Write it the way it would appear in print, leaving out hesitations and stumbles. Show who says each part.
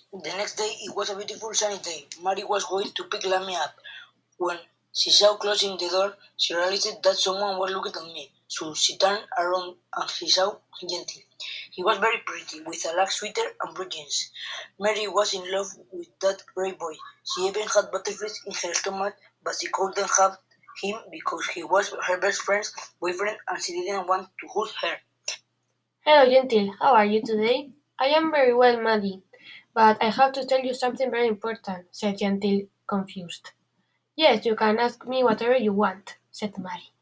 Speaker 1: The next day it was a beautiful sunny day. Mary was going to pick Lammy up. When she saw closing the door, she realized that someone was looking at me. So she turned around and she saw Gentil. He was very pretty, with a black sweater and blue jeans. Mary was in love with that grey boy. She even had butterflies in her stomach, but she couldn't have him because he was her best friend's boyfriend and she didn't want to hurt her.
Speaker 2: Hello, Gentil. How are you today? I am very well, Maddie. But I have to tell you something very important, said Gentil, confused. Yes, you can ask me whatever you want, said Maddie.